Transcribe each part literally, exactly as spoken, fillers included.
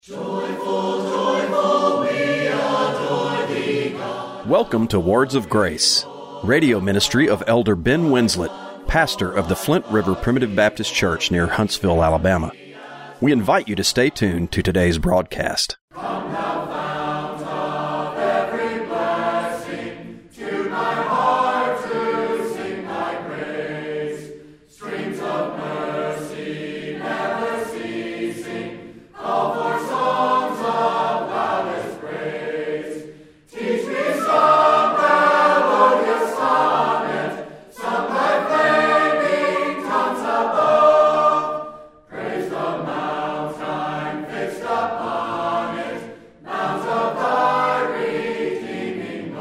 Joyful, joyful, we adore thee, God. Welcome to Words of Grace, radio ministry of Elder Ben Winslet, pastor of the Flint River Primitive Baptist Church near Huntsville, Alabama. We invite you to stay tuned to today's broadcast. Come thou fount of every blessing, tune my heart to sing thy praise. Streams of mercy never ceasing, call for songs of loudest praise. Teach me some melodious sonnet, sung by flaming tongues above. Praise the mountain fixed upon it, mounds of thy redeeming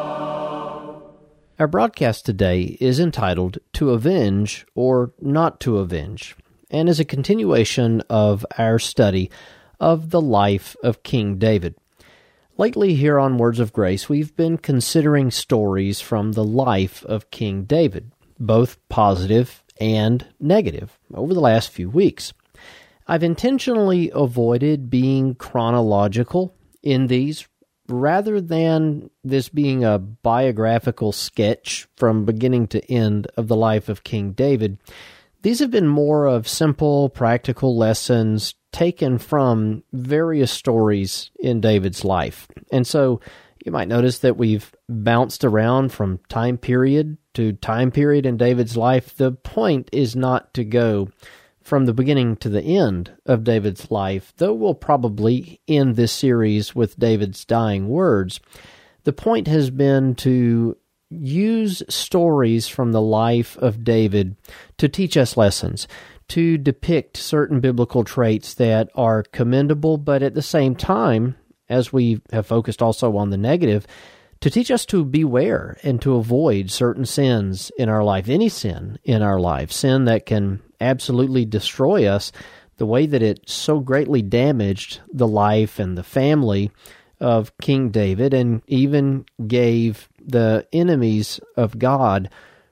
love. Our broadcast today is entitled To Avenge or Not to Avenge, and is a continuation of our study of the life of King David. Lately here on Words of Grace, we've been considering stories from the life of King David, both positive and negative, over the last few weeks. I've intentionally avoided being chronological in these, rather than this being a biographical sketch from beginning to end of the life of King David. These have been more of simple, practical lessons taken from various stories in David's life. And so you might notice that we've bounced around from time period to time period in David's life. The point is not to go from the beginning to the end of David's life, though we'll probably end this series with David's dying words. The point has been to use stories from the life of David to teach us lessons, to depict certain biblical traits that are commendable, but at the same time, as we have focused also on the negative, to teach us to beware and to avoid certain sins in our life, any sin in our life, sin that can absolutely destroy us the way that it so greatly damaged the life and the family of King David, and even gave the enemies of God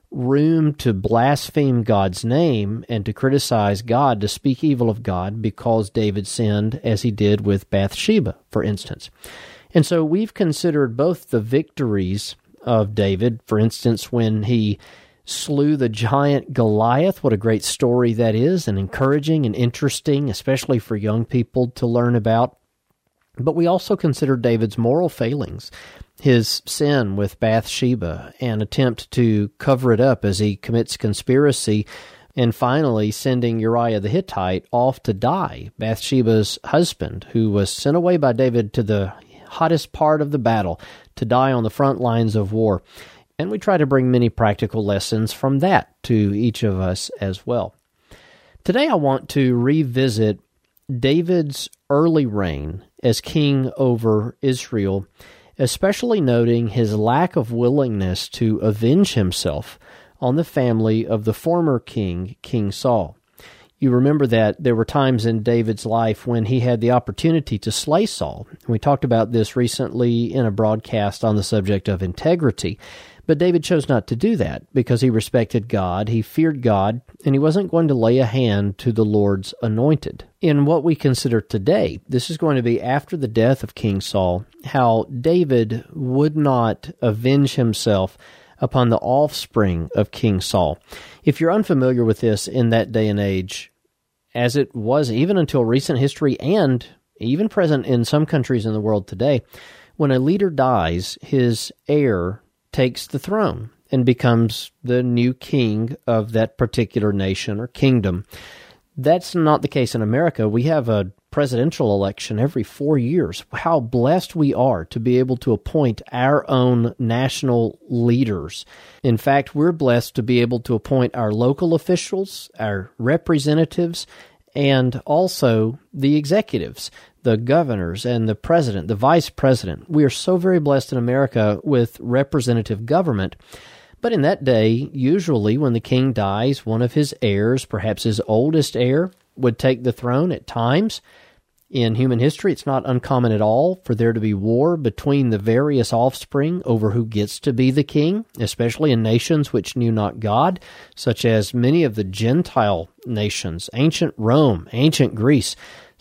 room to blaspheme God's name and to criticize God, to speak evil of God because David sinned as he did with Bathsheba, for instance. And so we've considered both the victories of David, for instance, when he slew the giant Goliath. What a great story that is, and encouraging and interesting, especially for young people to learn about. But we also considered David's moral failings, his sin with Bathsheba, and attempt to cover it up as he commits conspiracy, and finally sending Uriah the Hittite off to die, Bathsheba's husband, who was sent away by David to the hottest part of the battle, to die on the front lines of war. And we try to bring many practical lessons from that to each of us as well. Today I want to revisit David's early reign as king over Israel, especially noting his lack of willingness to avenge himself on the family of the former king, King Saul. You remember that there were times in David's life when he had the opportunity to slay Saul. We talked about this recently in a broadcast on the subject of integrity. But David chose not to do that because he respected God, he feared God, and he wasn't going to lay a hand to the Lord's anointed. In what we consider today, this is going to be after the death of King Saul, how David would not avenge himself upon the offspring of King Saul. If you're unfamiliar with this in that day and age, as it was even until recent history and even present in some countries in the world today, when a leader dies, his heir takes the throne and becomes the new king of that particular nation or kingdom. That's not the case in America. We have a presidential election every four years. How blessed we are to be able to appoint our own national leaders. In fact, we're blessed to be able to appoint our local officials, our representatives, and also the executives, the governors and the president, the vice president. We are so very blessed in America with representative government. But in that day, usually when the king dies, one of his heirs, perhaps his oldest heir, would take the throne. At times in human history, it's not uncommon at all for there to be war between the various offspring over who gets to be the king, especially in nations which knew not God, such as many of the Gentile nations, ancient Rome, ancient Greece.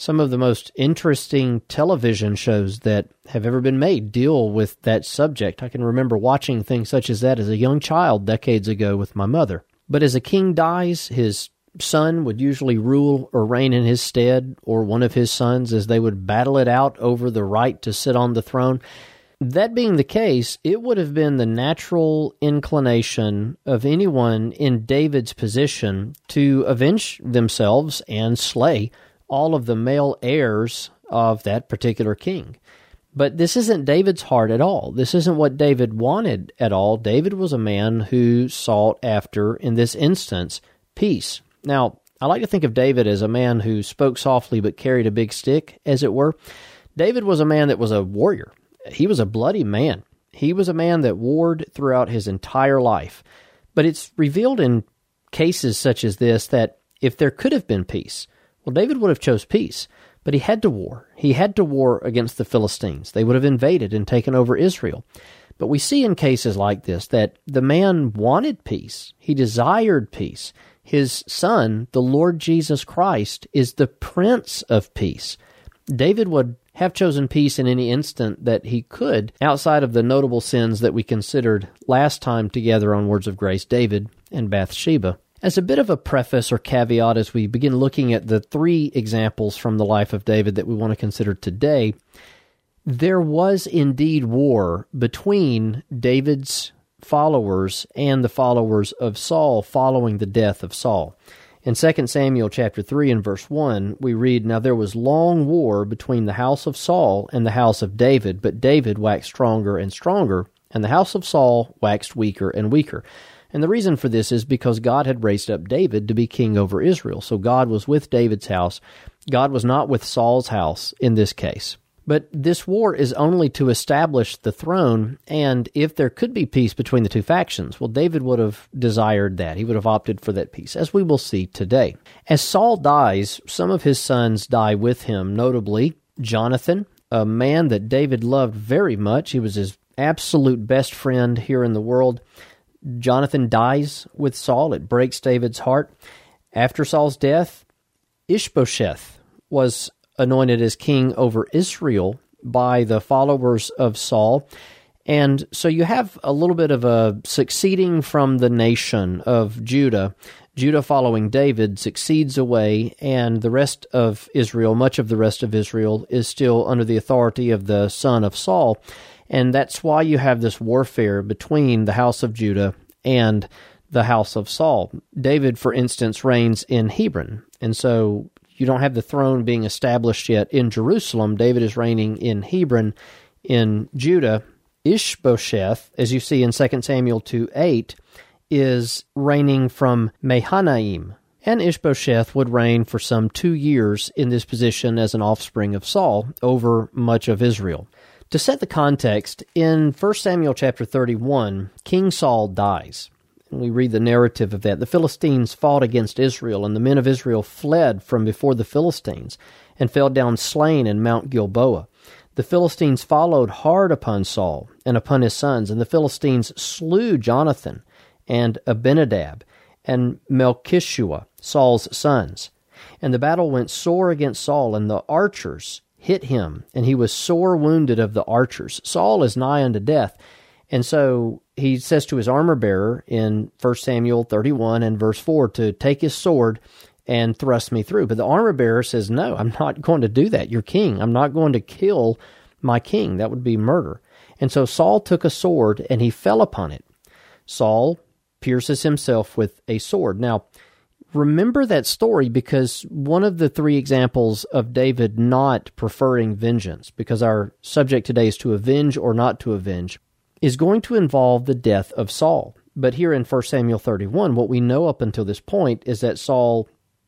Some of the most interesting television shows that have ever been made deal with that subject. I can remember watching things such as that as a young child decades ago with my mother. But as a king dies, his son would usually rule or reign in his stead, or one of his sons, as they would battle it out over the right to sit on the throne. That being the case, it would have been the natural inclination of anyone in David's position to avenge themselves and slay all of the male heirs of that particular king. But this isn't David's heart at all. This isn't what David wanted at all. David was a man who sought after, in this instance, peace. Now, I like to think of David as a man who spoke softly but carried a big stick, as it were. David was a man that was a warrior. He was a bloody man. He was a man that warred throughout his entire life. But it's revealed in cases such as this that if there could have been peace, well, David would have chose peace, but he had to war. He had to war against the Philistines. They would have invaded and taken over Israel. But we see in cases like this that the man wanted peace. He desired peace. His son, the Lord Jesus Christ, is the Prince of Peace. David would have chosen peace in any instant that he could, outside of the notable sins that we considered last time together on Words of Grace, David and Bathsheba. As a bit of a preface or caveat as we begin looking at the three examples from the life of David that we want to consider today, there was indeed war between David's followers and the followers of Saul following the death of Saul. In Second Samuel chapter three and verse one, we read, "Now there was long war between the house of Saul and the house of David, but David waxed stronger and stronger, and the house of Saul waxed weaker and weaker." And the reason for this is because God had raised up David to be king over Israel. So God was with David's house. God was not with Saul's house in this case. But this war is only to establish the throne, and if there could be peace between the two factions, well, David would have desired that. He would have opted for that peace, as we will see today. As Saul dies, some of his sons die with him, notably Jonathan, a man that David loved very much. He was his absolute best friend here in the world. Jonathan dies with Saul. It breaks David's heart. After Saul's death, Ishbosheth was anointed as king over Israel by the followers of Saul. And so you have a little bit of a succeeding from the nation of Judah. Judah following David succeeds away, and the rest of Israel, much of the rest of Israel, is still under the authority of the son of Saul. And that's why you have this warfare between the house of Judah and the house of Saul. David, for instance, reigns in Hebron, and so you don't have the throne being established yet in Jerusalem. David is reigning in Hebron in Judah. Ishbosheth, as you see in Second Samuel two eight, is reigning from Mahanaim. And Ishbosheth would reign for some two years in this position as an offspring of Saul over much of Israel. To set the context, in First Samuel chapter thirty-one, King Saul dies. And we read the narrative of that. The Philistines fought against Israel, and the men of Israel fled from before the Philistines and fell down slain in Mount Gilboa. The Philistines followed hard upon Saul and upon his sons, and the Philistines slew Jonathan and Abinadab and Melchishua, Saul's sons. And the battle went sore against Saul, and the archers hit him, and he was sore wounded of the archers. Saul is nigh unto death. And so he says to his armor-bearer in First Samuel thirty-one and verse four to take his sword and thrust me through. But the armor-bearer says, no, I'm not going to do that. You're king. I'm not going to kill my king. That would be murder. And so Saul took a sword and he fell upon it. Saul pierces himself with a sword. Now, remember that story, because one of the three examples of David not preferring vengeance, because our subject today is to avenge or not to avenge, is going to involve the death of Saul. But here in First Samuel thirty-one, what we know up until this point is that Saul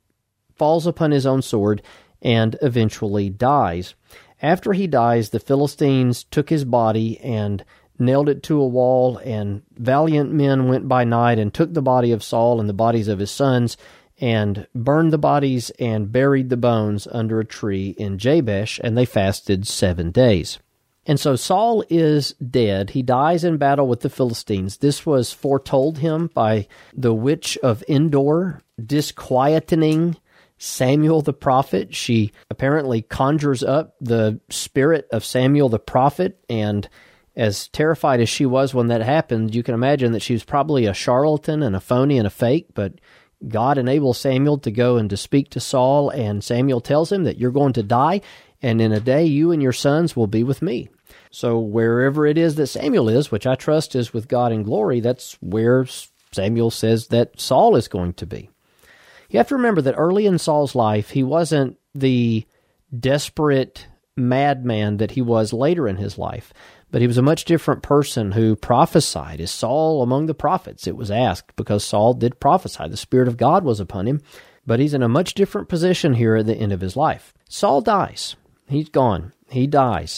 falls upon his own sword and eventually dies. After he dies, the Philistines took his body and nailed it to a wall, and valiant men went by night and took the body of Saul and the bodies of his sons and burned the bodies and buried the bones under a tree in Jabesh, and they fasted seven days. And so Saul is dead. He dies in battle with the Philistines. This was foretold him by the witch of Endor, disquietening Samuel the prophet. She apparently conjures up the spirit of Samuel the prophet, and as terrified as she was when that happened, you can imagine that she was probably a charlatan and a phony and a fake, but God enables Samuel to go and to speak to Saul, and Samuel tells him that you're going to die, and in a day you and your sons will be with me. So wherever it is that Samuel is, which I trust is with God in glory, that's where Samuel says that Saul is going to be. You have to remember that early in Saul's life, he wasn't the desperate madman that he was later in his life, but he was a much different person who prophesied. Is Saul among the prophets? It was asked because Saul did prophesy. The Spirit of God was upon him, but he's in a much different position here at the end of his life. Saul dies. He's gone. He dies.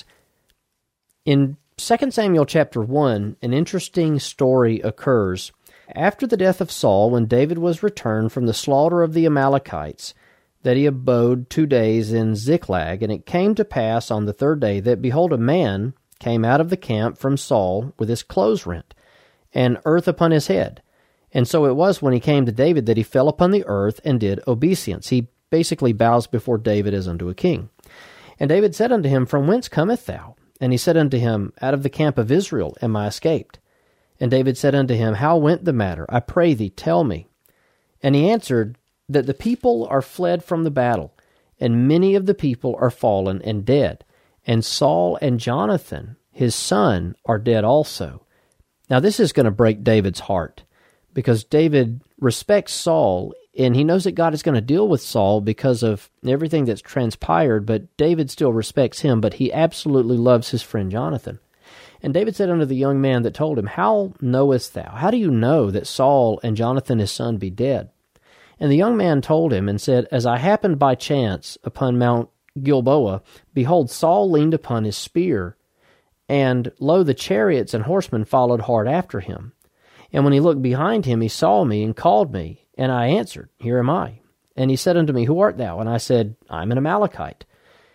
In Second Samuel chapter one, an interesting story occurs. After the death of Saul, when David was returned from the slaughter of the Amalekites, that he abode two days in Ziklag, and it came to pass on the third day that, behold, a man came out of the camp from Saul with his clothes rent, and earth upon his head. And so it was when he came to David that he fell upon the earth and did obeisance. He basically bows before David as unto a king. And David said unto him, From whence cometh thou? And he said unto him, Out of the camp of Israel am I escaped. And David said unto him, How went the matter? I pray thee, tell me. And he answered, That the people are fled from the battle, and many of the people are fallen and dead. And Saul and Jonathan, his son, are dead also. Now this is going to break David's heart, because David respects Saul, and he knows that God is going to deal with Saul because of everything that's transpired, but David still respects him, but he absolutely loves his friend Jonathan. And David said unto the young man that told him, How knowest thou? How do you know that Saul and Jonathan his son be dead? And the young man told him and said, As I happened by chance upon Mount Gilboa, behold, Saul leaned upon his spear, and lo, the chariots and horsemen followed hard after him. And when he looked behind him, he saw me and called me, and I answered, Here am I. And he said unto me, Who art thou? And I said, I am an Amalekite.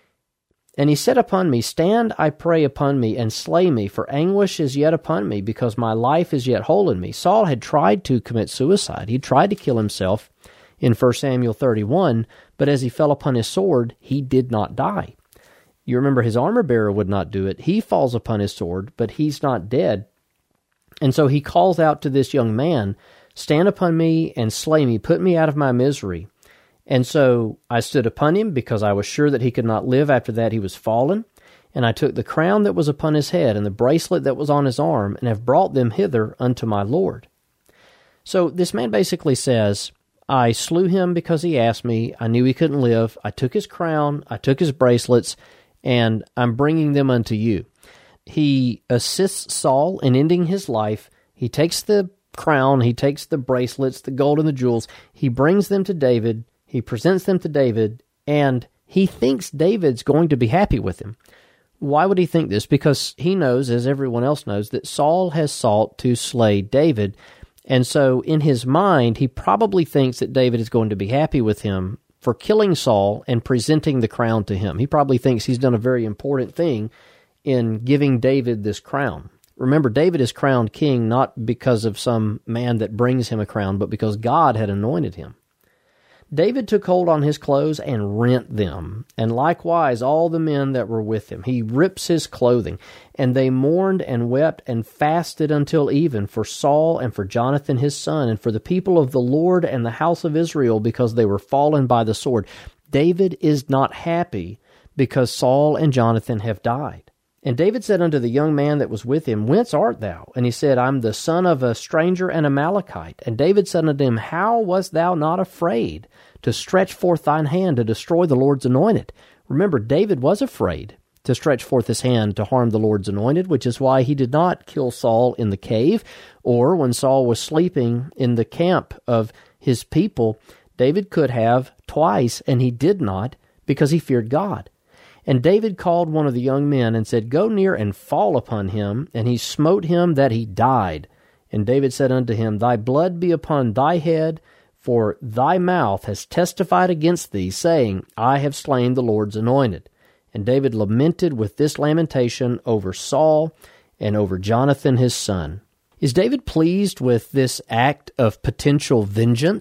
And he said upon me, Stand, I pray, upon me, and slay me, for anguish is yet upon me, because my life is yet whole in me. Saul had tried to commit suicide. He tried to kill himself in First Samuel thirty-one, but as he fell upon his sword, he did not die. You remember his armor-bearer would not do it. He falls upon his sword, but he's not dead. And so he calls out to this young man, Stand upon me and slay me, put me out of my misery. And so I stood upon him, because I was sure that he could not live after that he was fallen. And I took the crown that was upon his head and the bracelet that was on his arm, and have brought them hither unto my Lord. So this man basically says, I slew him because he asked me. I knew he couldn't live. I took his crown, I took his bracelets, and I'm bringing them unto you. He assists Saul in ending his life. He takes the crown, he takes the bracelets, the gold and the jewels. He brings them to David. He presents them to David, and he thinks David's going to be happy with him. Why would he think this? Because he knows, as everyone else knows, that Saul has sought to slay David, and so in his mind, he probably thinks that David is going to be happy with him for killing Saul and presenting the crown to him. He probably thinks he's done a very important thing in giving David this crown. Remember, David is crowned king not because of some man that brings him a crown, but because God had anointed him. David took hold on his clothes and rent them, and likewise all the men that were with him. He rips his clothing, and they mourned and wept and fasted until even for Saul and for Jonathan his son, and for the people of the Lord and the house of Israel, because they were fallen by the sword. David is not happy because Saul and Jonathan have died. And David said unto the young man that was with him, Whence art thou? And he said, I'm the son of a stranger and Amalekite. And David said unto him, How wast thou not afraid to stretch forth thine hand to destroy the Lord's anointed? Remember, David was afraid to stretch forth his hand to harm the Lord's anointed, which is why he did not kill Saul in the cave, or when Saul was sleeping in the camp of his people. David could have twice, and he did not, because he feared God. And David called one of the young men and said, Go near and fall upon him. And he smote him that he died. And David said unto him, Thy blood be upon thy head, for thy mouth has testified against thee, saying, I have slain the Lord's anointed. And David lamented with this lamentation over Saul and over Jonathan his son. Is David pleased with this act of potential vengeance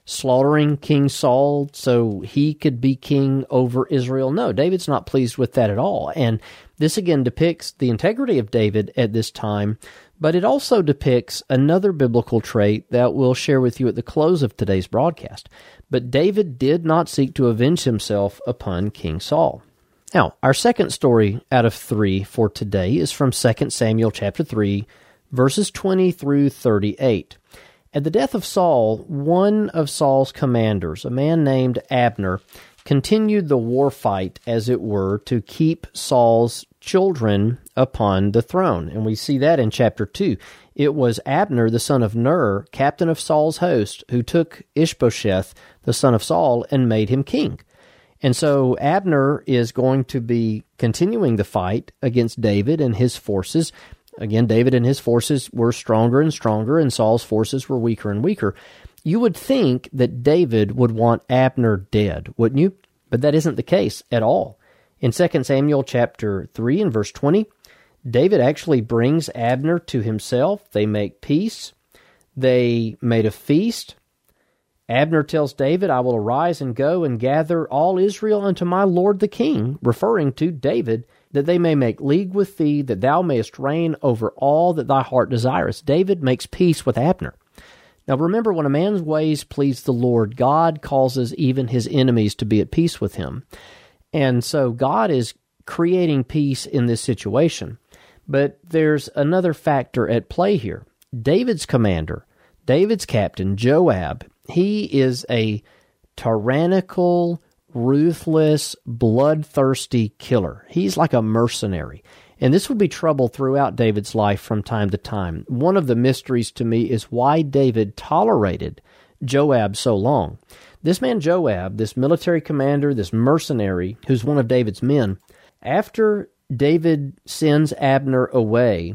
slaughtering King Saul so he could be king over Israel. No, David's not pleased with that at all. And this again depicts the integrity of David at this time, but it also depicts another biblical trait that we'll share with you at the close of today's broadcast. But David did not seek to avenge himself upon King Saul. Now, our second story out of three for today is from Second Samuel chapter three, verses twenty through thirty-eight. At the death of Saul, one of Saul's commanders, a man named Abner, continued the war fight, as it were, to keep Saul's children upon the throne. And we see that in chapter two. It was Abner, the son of Ner, captain of Saul's host, who took Ishbosheth, the son of Saul, and made him king. And so Abner is going to be continuing the fight against David and his forces. Again, David and his forces were stronger and stronger, and Saul's forces were weaker and weaker. You would think that David would want Abner dead, wouldn't you? But that isn't the case at all. In Second Samuel chapter three and verse twenty, David actually brings Abner to himself. They make peace. They made a feast. Abner tells David, I will arise and go and gather all Israel unto my lord the king, referring to David, that they may make league with thee, that thou mayest reign over all that thy heart desireth. David makes peace with Abner. Now remember, when a man's ways please the Lord, God causes even his enemies to be at peace with him. And so God is creating peace in this situation. But there's another factor at play here. David's commander, David's captain, Joab, he is a tyrannical, ruthless, bloodthirsty killer. He's like a mercenary. And this would be trouble throughout David's life from time to time. One of the mysteries to me is why David tolerated Joab so long. This man Joab, this military commander, this mercenary, who's one of David's men, after David sends Abner away,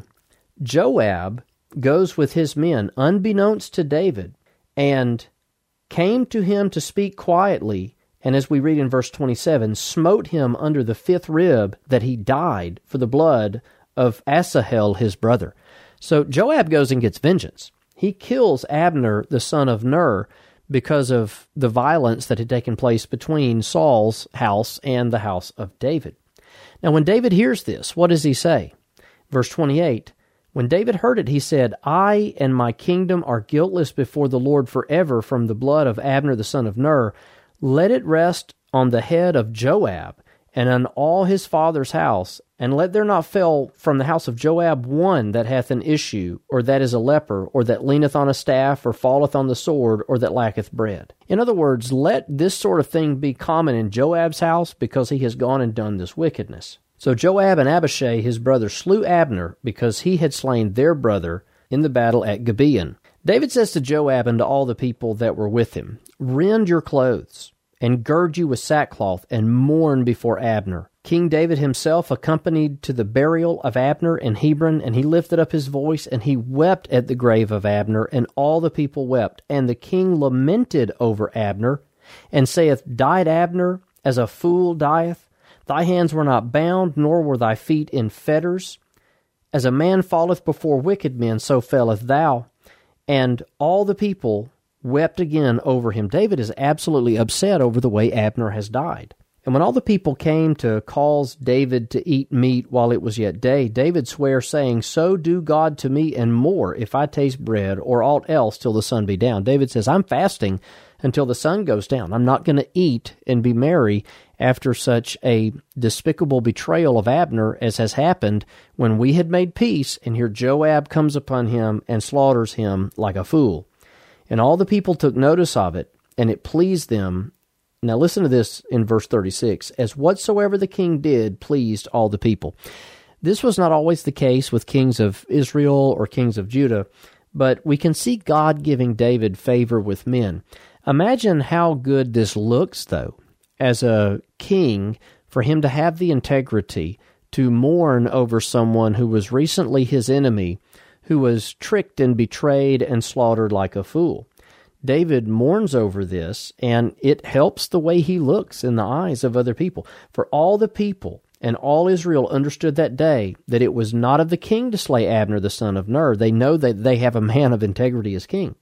Joab goes with his men, unbeknownst to David, and came to him to speak quietly, and as we read in verse twenty-seven, smote him under the fifth rib, that he died for the blood of Asahel his brother. So Joab goes and gets vengeance. He kills Abner, the son of Ner, because of the violence that had taken place between Saul's house and the house of David. Now when David hears this, what does he say? Verse twenty-eight, when David heard it, he said, I and my kingdom are guiltless before the Lord forever from the blood of Abner the son of Ner. Let it rest on the head of Joab and on all his father's house, and let there not fail from the house of Joab one that hath an issue, or that is a leper, or that leaneth on a staff, or falleth on the sword, or that lacketh bread. In other words, let this sort of thing be common in Joab's house, because he has gone and done this wickedness. So Joab and Abishai, his brother, slew Abner, because he had slain their brother in the battle at Gibeon. David says to Joab and to all the people that were with him, rend your clothes, and gird you with sackcloth, and mourn before Abner. King David himself accompanied to the burial of Abner in Hebron, and he lifted up his voice, and he wept at the grave of Abner, and all the people wept. And the king lamented over Abner, and saith, died Abner as a fool dieth? Thy hands were not bound, nor were thy feet in fetters. As a man falleth before wicked men, so felleth thou. And all the people wept again over him. David is absolutely upset over the way Abner has died. And when all the people came to cause David to eat meat while it was yet day, David sware, saying, so do God to me and more, if I taste bread or aught else till the sun be down. David says, I'm fasting until the sun goes down. I'm not going to eat and be merry after such a despicable betrayal of Abner as has happened when we had made peace, and here Joab comes upon him and slaughters him like a fool. And all the people took notice of it, and it pleased them. Now listen to this in verse thirty-six. As whatsoever the king did pleased all the people. This was not always the case with kings of Israel or kings of Judah, but we can see God giving David favor with men. Imagine how good this looks, though, as a king, for him to have the integrity to mourn over someone who was recently his enemy, who was tricked and betrayed and slaughtered like a fool. David mourns over this, and it helps the way he looks in the eyes of other people. For all the people and all Israel understood that day that it was not of the king to slay Abner the son of Ner. They know that they have a man of integrity as king.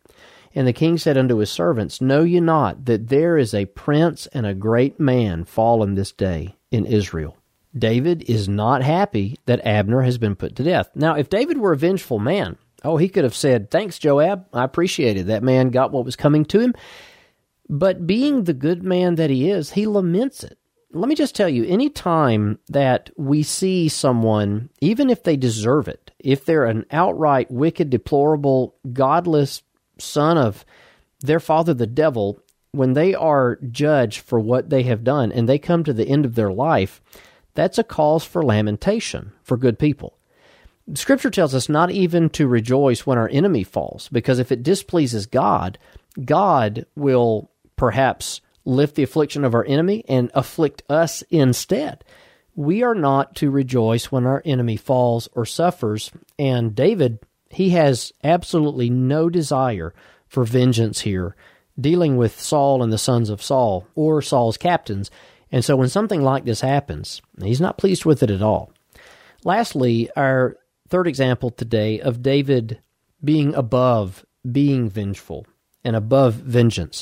And the king said unto his servants, Know ye not that there is a prince and a great man fallen this day in Israel? David is not happy that Abner has been put to death. Now, if David were a vengeful man, oh, he could have said, Thanks, Joab, I appreciate it. That man got what was coming to him. But being the good man that he is, he laments it. Let me just tell you, any time that we see someone, even if they deserve it, if they're an outright wicked, deplorable, godless son of their father the devil, when they are judged for what they have done and they come to the end of their life, that's a cause for lamentation for good people. Scripture tells us not even to rejoice when our enemy falls, because if it displeases God, God will perhaps lift the affliction of our enemy and afflict us instead. We are not to rejoice when our enemy falls or suffers, and David, he has absolutely no desire for vengeance here, dealing with Saul and the sons of Saul, or Saul's captains, and so when something like this happens, he's not pleased with it at all. Lastly, our third example today of David being above being vengeful and above vengeance.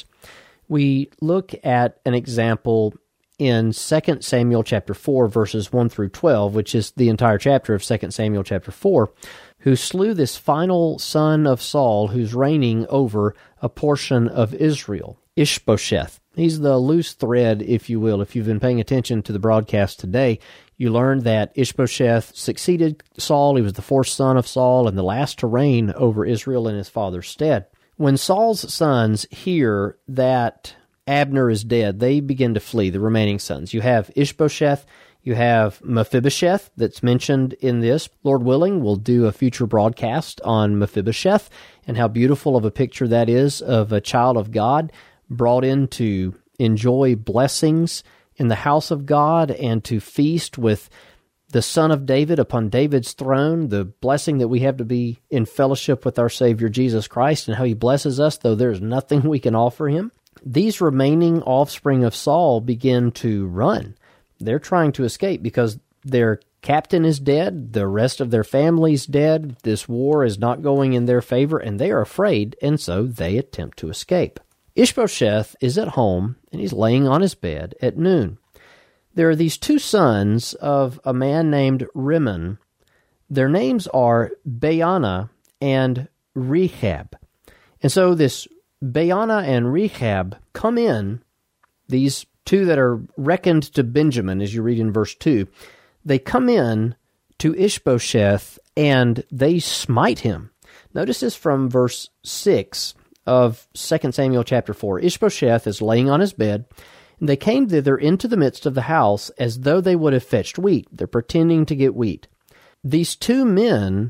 We look at an example in Second Samuel chapter four, verses one through twelve, which is the entire chapter of Second Samuel chapter four, who slew this final son of Saul who's reigning over a portion of Israel, Ishbosheth. He's the loose thread, if you will. If you've been paying attention to the broadcast today, you learned that Ishbosheth succeeded Saul. He was the fourth son of Saul and the last to reign over Israel in his father's stead. When Saul's sons hear that Abner is dead, they begin to flee, the remaining sons. You have Ishbosheth, you have Mephibosheth that's mentioned in this. Lord willing, we'll do a future broadcast on Mephibosheth and how beautiful of a picture that is of a child of God brought in to enjoy blessings in the house of God and to feast with the Son of David upon David's throne, the blessing that we have to be in fellowship with our Savior Jesus Christ and how he blesses us, though there's nothing we can offer him. These remaining offspring of Saul begin to run. They're trying to escape because their captain is dead, the rest of their family's dead, this war is not going in their favor, and they are afraid, and so they attempt to escape. Ishbosheth is at home, and he's laying on his bed at noon. There are these two sons of a man named Rimmon. Their names are Baana and Rechab. And so this Baana and Rechab come in, these two that are reckoned to Benjamin, as you read in verse two, they come in to Ishbosheth and they smite him. Notice this from verse six of Second Samuel chapter four. Ishbosheth is laying on his bed, and they came thither into the midst of the house as though they would have fetched wheat. They're pretending to get wheat. These two men,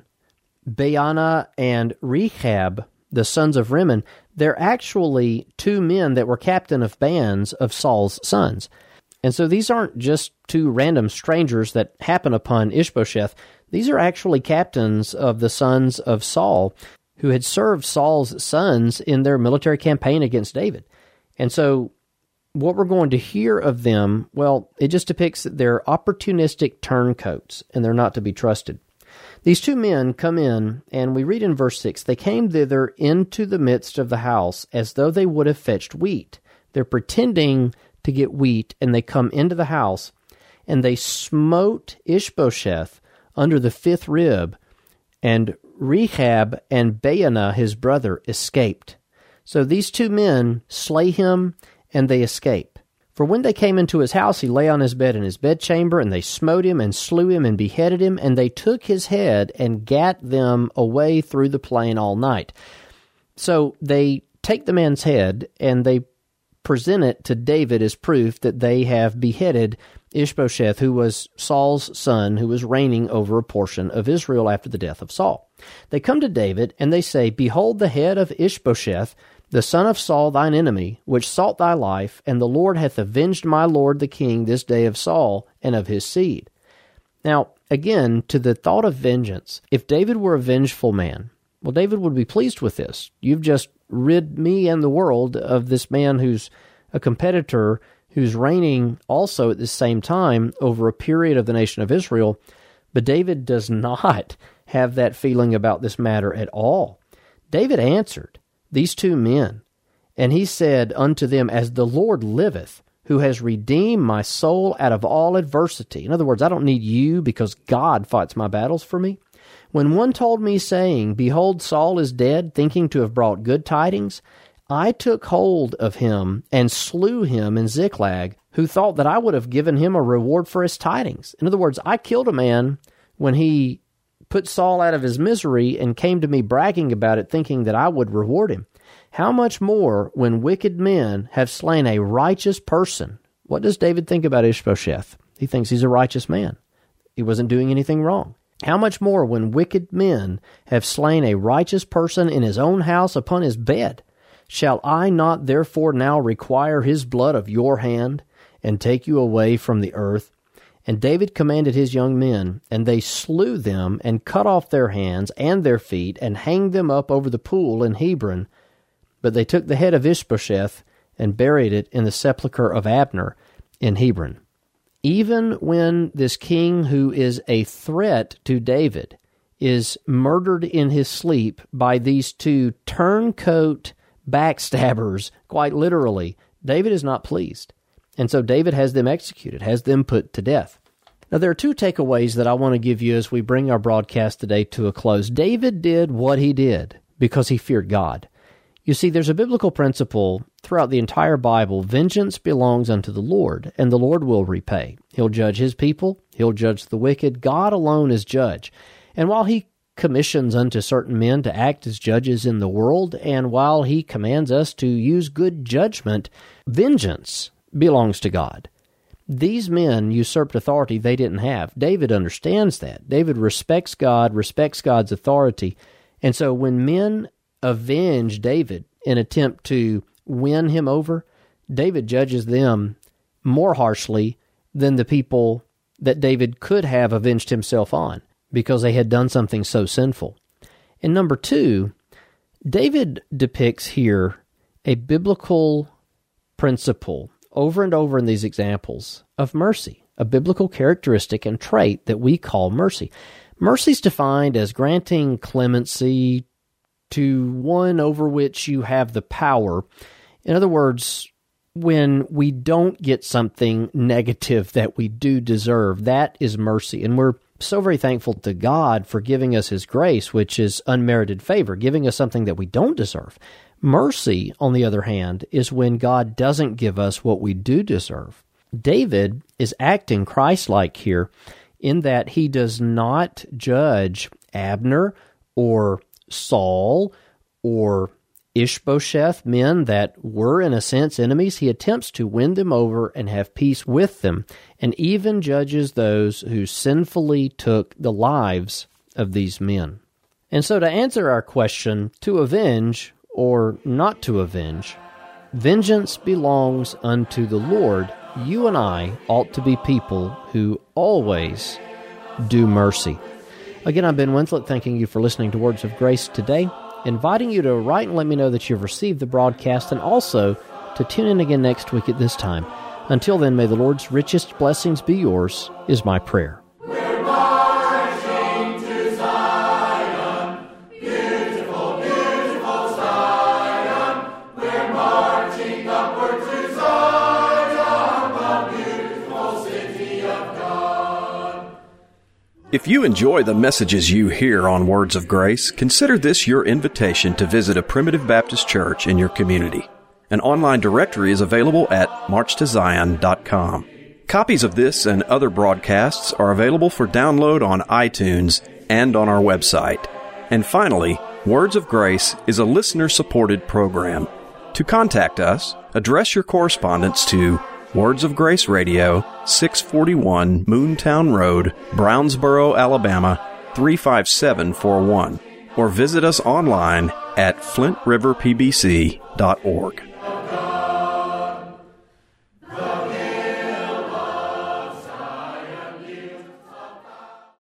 Baana and Rechab, the sons of Rimmon, they're actually two men that were captain of bands of Saul's sons. And so these aren't just two random strangers that happen upon Ishbosheth. These are actually captains of the sons of Saul who had served Saul's sons in their military campaign against David. And so what we're going to hear of them, well, it just depicts that they're opportunistic turncoats, and they're not to be trusted. These two men come in, and we read in verse six, they came thither into the midst of the house as though they would have fetched wheat. They're pretending to get wheat, and they come into the house, and they smote Ishbosheth under the fifth rib, and Rechab and Baana, his brother, escaped. So these two men slay him, and they escape. For when they came into his house, he lay on his bed in his bedchamber, and they smote him, and slew him, and beheaded him, and they took his head, and gat them away through the plain all night. So they take the man's head, and they present it to David as proof that they have beheaded Ishbosheth, who was Saul's son, who was reigning over a portion of Israel after the death of Saul. They come to David, and they say, Behold the head of Ishbosheth, the son of Saul thine enemy, which sought thy life, and the Lord hath avenged my lord the king this day of Saul and of his seed. Now, again, to the thought of vengeance, if David were a vengeful man, well, David would be pleased with this. You've just rid me and the world of this man who's a competitor, who's reigning also at the same time over a period of the nation of Israel. But David does not have that feeling about this matter at all. David answered, these two men. And he said unto them, As the Lord liveth, who has redeemed my soul out of all adversity. In other words, I don't need you because God fights my battles for me. When one told me, saying, Behold, Saul is dead, thinking to have brought good tidings, I took hold of him and slew him in Ziklag, who thought that I would have given him a reward for his tidings. In other words, I killed a man when he put Saul out of his misery and came to me bragging about it, thinking that I would reward him. How much more when wicked men have slain a righteous person? What does David think about Ishbosheth? He thinks he's a righteous man. He wasn't doing anything wrong. How much more when wicked men have slain a righteous person in his own house upon his bed? Shall I not therefore now require his blood of your hand, and take you away from the earth? And David commanded his young men, and they slew them, and cut off their hands and their feet, and hanged them up over the pool in Hebron. But they took the head of Ishbosheth, and buried it in the sepulchre of Abner in Hebron. Even when this king, who is a threat to David, is murdered in his sleep by these two turncoat backstabbers, quite literally, David is not pleased. And so David has them executed, has them put to death. Now, there are two takeaways that I want to give you as we bring our broadcast today to a close. David did what he did because he feared God. You see, there's a biblical principle throughout the entire Bible: vengeance belongs unto the Lord, and the Lord will repay. He'll judge his people, he'll judge the wicked. God alone is judge. And while he commissions unto certain men to act as judges in the world, and while he commands us to use good judgment, vengeance belongs to God. These men usurped authority they didn't have. David understands that. David respects God, respects God's authority. And so when men avenge David in attempt to win him over, David judges them more harshly than the people that David could have avenged himself on, because they had done something so sinful. And number two, David depicts here a biblical principle over and over in these examples of mercy, a biblical characteristic and trait that we call mercy. Mercy is defined as granting clemency to one over which you have the power. In other words, when we don't get something negative that we do deserve, that is mercy. And we're so very thankful to God for giving us His grace, which is unmerited favor, giving us something that we don't deserve. Mercy, on the other hand, is when God doesn't give us what we do deserve. David is acting Christ-like here in that he does not judge Abner or Saul or Ishbosheth, men that were in a sense enemies. He attempts to win them over and have peace with them, and even judges those who sinfully took the lives of these men. And so to answer our question, to avenge or not to avenge, vengeance belongs unto the Lord. You and I ought to be people who always do mercy. Again, I'm Ben Winslet, thanking you for listening to Words of Grace today, inviting you to write and let me know that you've received the broadcast, and also to tune in again next week at this time. Until then, may the Lord's richest blessings be yours, is my prayer. We're marching to Zion, beautiful, beautiful Zion. We're marching upward to Zion, the beautiful city of God. If you enjoy the messages you hear on Words of Grace, consider this your invitation to visit a Primitive Baptist church in your community. An online directory is available at march to zion dot com. Copies of this and other broadcasts are available for download on iTunes and on our website. And finally, Words of Grace is a listener-supported program. To contact us, address your correspondence to Words of Grace Radio, six forty-one Moontown Road, Brownsboro, Alabama, three five seven four one, or visit us online at flint river p b c dot org.